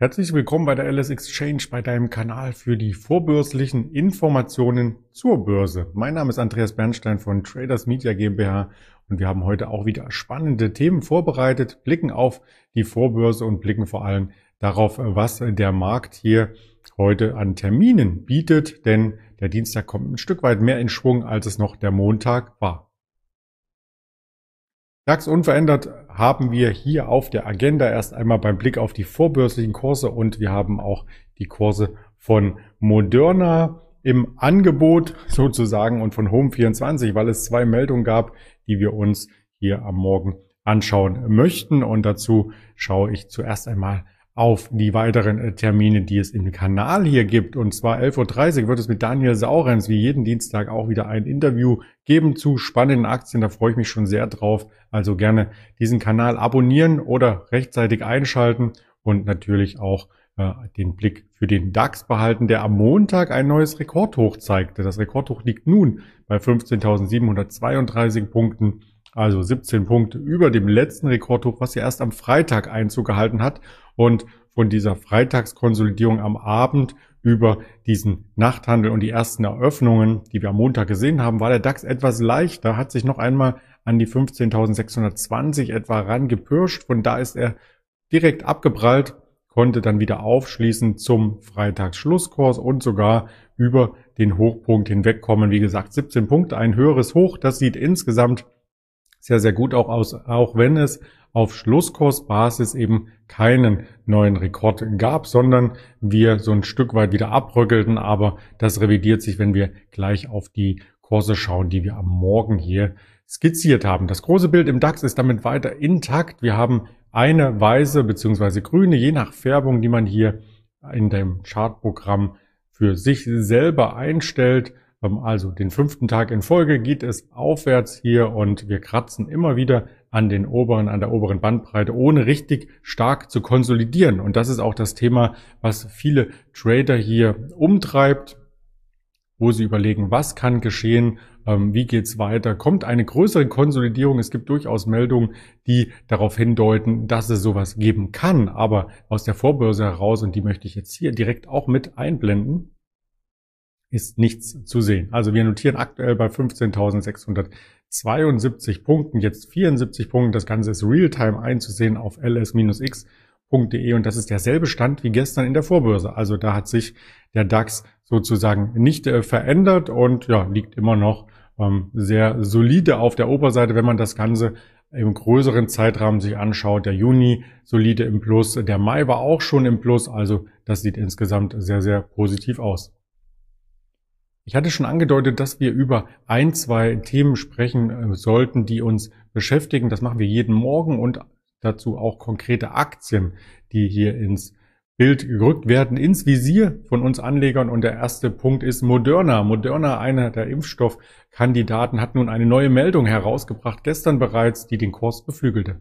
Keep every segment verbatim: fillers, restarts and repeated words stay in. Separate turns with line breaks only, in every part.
Herzlich willkommen bei der L S Exchange, bei deinem Kanal für die vorbörslichen Informationen zur Börse. Mein Name ist Andreas Bernstein von Traders Media GmbH und wir haben heute auch wieder spannende Themen vorbereitet, blicken auf die Vorbörse und blicken vor allem darauf, was der Markt hier heute an Terminen bietet, denn der Dienstag kommt ein Stück weit mehr in Schwung, als es noch der Montag war. DAX unverändert haben wir hier auf der Agenda erst einmal beim Blick auf die vorbörslichen Kurse und wir haben auch die Kurse von Moderna im Angebot sozusagen und von Home vierundzwanzig, weil es zwei Meldungen gab, die wir uns hier am Morgen anschauen möchten, und dazu schaue ich zuerst einmal auf die weiteren Termine, die es im Kanal hier gibt. Und zwar elf Uhr dreißig wird es mit Daniel Saurenz wie jeden Dienstag auch wieder ein Interview geben zu spannenden Aktien. Da freue ich mich schon sehr drauf. Also gerne diesen Kanal abonnieren oder rechtzeitig einschalten und natürlich auch äh, den Blick für den DAX behalten, der am Montag ein neues Rekordhoch zeigte. Das Rekordhoch liegt nun bei fünfzehntausendsiebenhundertzweiunddreißig Punkten. Also siebzehn Punkte über dem letzten Rekordhoch, was ja erst am Freitag Einzug gehalten hat. Und von dieser Freitagskonsolidierung am Abend über diesen Nachthandel und die ersten Eröffnungen, die wir am Montag gesehen haben, war der DAX etwas leichter, hat sich noch einmal an die fünfzehntausendsechshundertzwanzig etwa rangepirscht. Von da ist er direkt abgeprallt, konnte dann wieder aufschließen zum Freitagsschlusskurs und sogar über den Hochpunkt hinwegkommen. Wie gesagt, siebzehn Punkte, ein höheres Hoch. Das sieht insgesamt sehr, sehr gut auch aus, auch wenn es auf Schlusskursbasis eben keinen neuen Rekord gab, sondern wir so ein Stück weit wieder abrückelten. Aber das revidiert sich, wenn wir gleich auf die Kurse schauen, die wir am Morgen hier skizziert haben. Das große Bild im DAX ist damit weiter intakt. Wir haben eine weiße bzw. grüne, je nach Färbung, die man hier in dem Chartprogramm für sich selber einstellt. Also den fünften Tag in Folge geht es aufwärts hier und wir kratzen immer wieder an den oberen, an der oberen Bandbreite, ohne richtig stark zu konsolidieren. Und das ist auch das Thema, was viele Trader hier umtreibt, wo sie überlegen, was kann geschehen, ähm, wie geht's weiter, kommt eine größere Konsolidierung. Es gibt durchaus Meldungen, die darauf hindeuten, dass es sowas geben kann, aber aus der Vorbörse heraus, und die möchte ich jetzt hier direkt auch mit einblenden, ist nichts zu sehen. Also wir notieren aktuell bei fünfzehntausendsechshundertzweiundsiebzig Punkten, jetzt vierundsiebzig Punkte. Das Ganze ist Realtime einzusehen auf l s x punkt d e und das ist derselbe Stand wie gestern in der Vorbörse. Also da hat sich der DAX sozusagen nicht äh, verändert und ja, liegt immer noch ähm, sehr solide auf der Oberseite, wenn man das Ganze im größeren Zeitrahmen sich anschaut. Der Juni solide im Plus, der Mai war auch schon im Plus, also das sieht insgesamt sehr, sehr positiv aus. Ich hatte schon angedeutet, dass wir über ein, zwei Themen sprechen sollten, die uns beschäftigen. Das machen wir jeden Morgen und dazu auch konkrete Aktien, die hier ins Bild gerückt werden, ins Visier von uns Anlegern. Und der erste Punkt ist Moderna. Moderna, einer der Impfstoffkandidaten, hat nun eine neue Meldung herausgebracht, gestern bereits, die den Kurs beflügelte.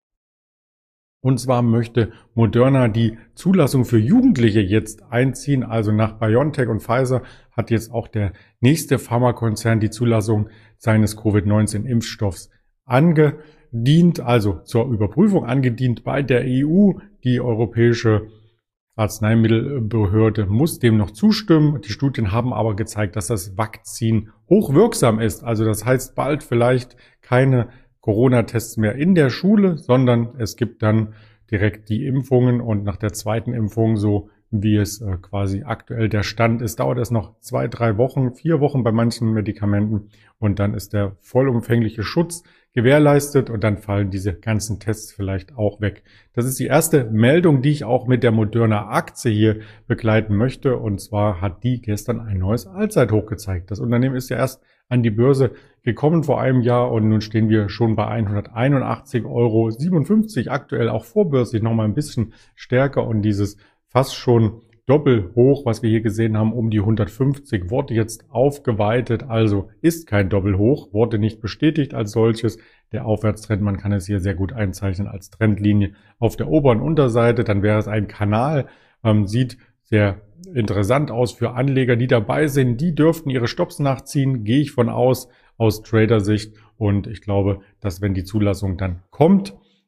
Und zwar möchte Moderna die Zulassung für Jugendliche jetzt einziehen. Also nach BioNTech und Pfizer hat jetzt auch der nächste Pharmakonzern die Zulassung seines Covid neunzehn Impfstoffs angedient, also zur Überprüfung angedient bei der E U. Die Europäische Arzneimittelbehörde muss dem noch zustimmen. Die Studien haben aber gezeigt, dass das Vakzin hochwirksam ist. Also das heißt bald vielleicht keine Corona-Tests mehr in der Schule, sondern es gibt dann direkt die Impfungen und nach der zweiten Impfung, so wie es äh, quasi aktuell der Stand ist, dauert es noch zwei, drei Wochen, vier Wochen bei manchen Medikamenten und dann ist der vollumfängliche Schutz gewährleistet und dann fallen diese ganzen Tests vielleicht auch weg. Das ist die erste Meldung, die ich auch mit der Moderna Aktie hier begleiten möchte, und zwar hat die gestern ein neues Allzeithoch gezeigt. Das Unternehmen ist ja erst an die Börse gekommen vor einem Jahr und nun stehen wir schon bei hunderteinundachtzig Euro siebenundfünfzig, aktuell auch vorbörslich nochmal ein bisschen stärker, und dieses fast schon Doppelhoch, was wir hier gesehen haben, um die hundertfünfzig, wurde jetzt aufgeweitet, also ist kein Doppelhoch, wurde nicht bestätigt als solches. Der Aufwärtstrend, man kann es hier sehr gut einzeichnen als Trendlinie auf der oberen Unterseite, dann wäre es ein Kanal, ähm, sieht sehr interessant aus für Anleger, die dabei sind. Die dürften ihre Stops nachziehen, gehe ich von aus, aus Trader-Sicht, und ich glaube, dass wenn die Zulassung dann kommt,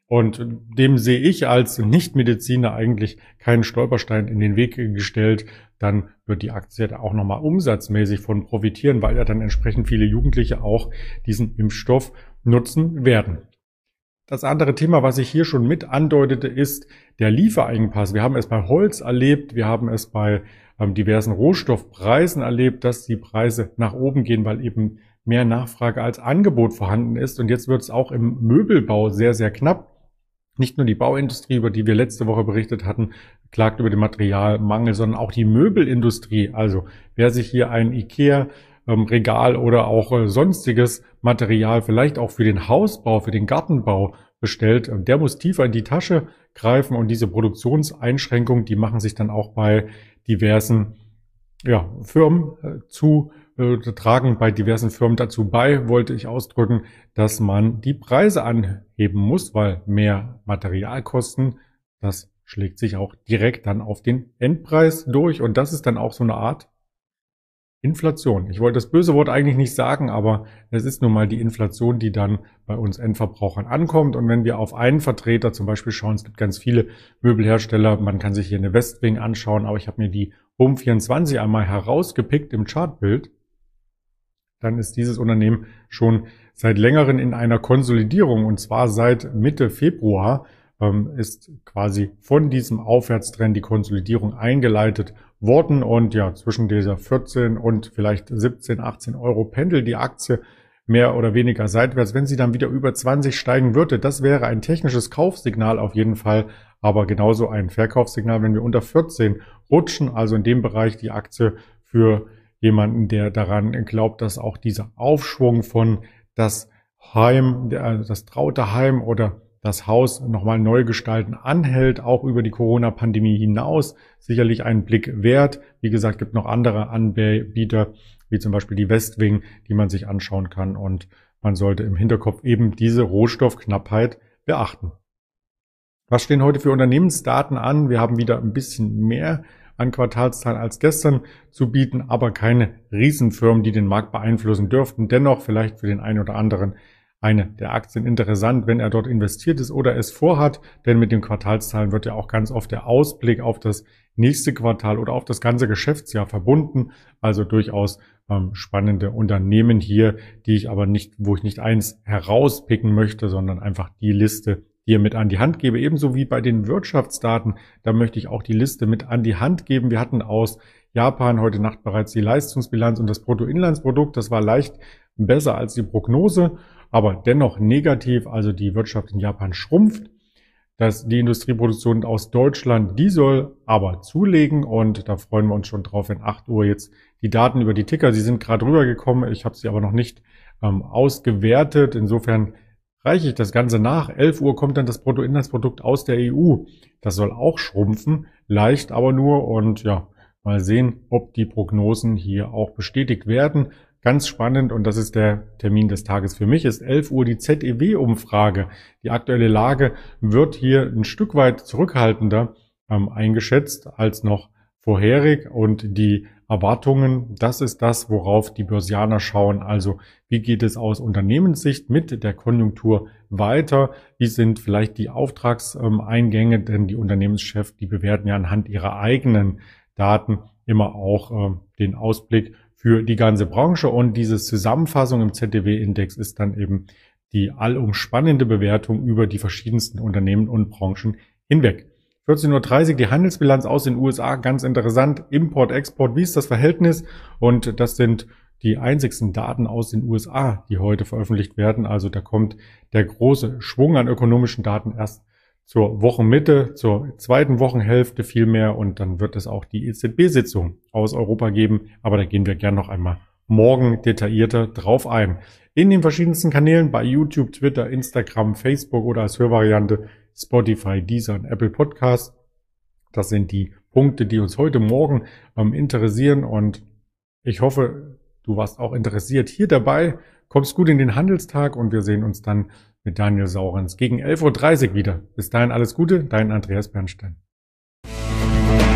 Und dem sehe ich als Nichtmediziner eigentlich keinen Stolperstein in den Weg gestellt. Dann wird die Aktie da auch nochmal umsatzmäßig von profitieren, weil ja dann entsprechend viele Jugendliche auch diesen Impfstoff nutzen werden. Das andere Thema, was ich hier schon mit andeutete, ist der Lieferengpass. Wir haben es bei Holz erlebt, wir haben es bei ähm, diversen Rohstoffpreisen erlebt, dass die Preise nach oben gehen, weil eben mehr Nachfrage als Angebot vorhanden ist. Und jetzt wird es auch im Möbelbau sehr, sehr knapp. Nicht nur die Bauindustrie, über die wir letzte Woche berichtet hatten, klagt über den Materialmangel, sondern auch die Möbelindustrie. Also wer sich hier ein IKEA ähm, Regal oder auch äh, sonstiges Material vielleicht auch für den Hausbau, für den Gartenbau bestellt, äh, der muss tiefer in die Tasche greifen, und diese Produktionseinschränkungen, die machen sich dann auch bei diversen ja, Firmen äh, zu äh, tragen bei diversen Firmen dazu bei, wollte ich ausdrücken, dass man die Preise anheben muss, weil mehr Materialkosten, das schlägt sich auch direkt dann auf den Endpreis durch, und das ist dann auch so eine Art Inflation. Ich wollte das böse Wort eigentlich nicht sagen, aber es ist nun mal die Inflation, die dann bei uns Endverbrauchern ankommt. Und wenn wir auf einen Vertreter zum Beispiel schauen, es gibt ganz viele Möbelhersteller, man kann sich hier eine Westwing anschauen, aber ich habe mir die Home vierundzwanzig einmal herausgepickt im Chartbild, dann ist dieses Unternehmen schon seit längerem in einer Konsolidierung, und zwar seit Mitte Februar ähm, ist quasi von diesem Aufwärtstrend die Konsolidierung eingeleitet worden, und ja, zwischen dieser vierzehn und vielleicht siebzehn, achtzehn Euro pendelt die Aktie mehr oder weniger seitwärts. Wenn sie dann wieder über zwanzig steigen würde, das wäre ein technisches Kaufsignal auf jeden Fall, aber genauso ein Verkaufssignal, wenn wir unter vierzehn rutschen, also in dem Bereich die Aktie für jemanden, der daran glaubt, dass auch dieser Aufschwung von das Heim, das traute Heim oder das Haus nochmal neu gestalten anhält, auch über die Corona-Pandemie hinaus, sicherlich einen Blick wert. Wie gesagt, gibt noch andere Anbieter, wie zum Beispiel die Westwing, die man sich anschauen kann, und man sollte im Hinterkopf eben diese Rohstoffknappheit beachten. Was stehen heute für Unternehmensdaten an? Wir haben wieder ein bisschen mehr an Quartalszahlen als gestern zu bieten, aber keine Riesenfirmen, die den Markt beeinflussen dürften. Dennoch vielleicht für den einen oder anderen eine der Aktien interessant, wenn er dort investiert ist oder es vorhat, denn mit den Quartalszahlen wird ja auch ganz oft der Ausblick auf das nächste Quartal oder auf das ganze Geschäftsjahr verbunden. Also durchaus ähm, spannende Unternehmen hier, die ich aber nicht, wo ich nicht eins herauspicken möchte, sondern einfach die Liste hier mit an die Hand gebe. Ebenso wie bei den Wirtschaftsdaten, da möchte ich auch die Liste mit an die Hand geben. Wir hatten aus Japan heute Nacht bereits die Leistungsbilanz und das Bruttoinlandsprodukt. Das war leicht besser als die Prognose, aber dennoch negativ. Also die Wirtschaft in Japan schrumpft. Das, die Industrieproduktion aus Deutschland, die soll aber zulegen, und da freuen wir uns schon drauf, wenn acht Uhr jetzt die Daten über die Ticker, sie sind gerade rübergekommen, ich habe sie aber noch nicht ähm, ausgewertet. Insofern reiche ich das Ganze nach. elf Uhr kommt dann das Bruttoinlandsprodukt aus der E U. Das soll auch schrumpfen, leicht aber nur, und ja, mal sehen, ob die Prognosen hier auch bestätigt werden. Ganz spannend, und das ist der Termin des Tages für mich, ist elf Uhr die Z E W-Umfrage. Die aktuelle Lage wird hier ein Stück weit zurückhaltender ähm, eingeschätzt als noch vorherig, und die Erwartungen, das ist das, worauf die Börsianer schauen. Also wie geht es aus Unternehmenssicht mit der Konjunktur weiter? Wie sind vielleicht die Auftragseingänge? Denn die Unternehmenschefs, die bewerten ja anhand ihrer eigenen Daten immer auch äh, den Ausblick für die ganze Branche, und diese Zusammenfassung im Z D W-Index ist dann eben die allumspannende Bewertung über die verschiedensten Unternehmen und Branchen hinweg. vierzehn Uhr dreißig die Handelsbilanz aus den U S A, ganz interessant. Import, Export, wie ist das Verhältnis? Und das sind die einzigsten Daten aus den U S A, die heute veröffentlicht werden. Also da kommt der große Schwung an ökonomischen Daten erst zur Wochenmitte, zur zweiten Wochenhälfte vielmehr, und dann wird es auch die E Z B-Sitzung aus Europa geben, aber da gehen wir gern noch einmal morgen detaillierter drauf ein. In den verschiedensten Kanälen bei YouTube, Twitter, Instagram, Facebook oder als Hörvariante Spotify, Deezer und Apple Podcast. Das sind die Punkte, die uns heute Morgen ähm, interessieren, und ich hoffe, du warst auch interessiert hier dabei. Kommst gut in den Handelstag, und wir sehen uns dann mit Daniel Saurens gegen elf Uhr dreißig wieder. Bis dahin alles Gute, dein Andreas Bernstein.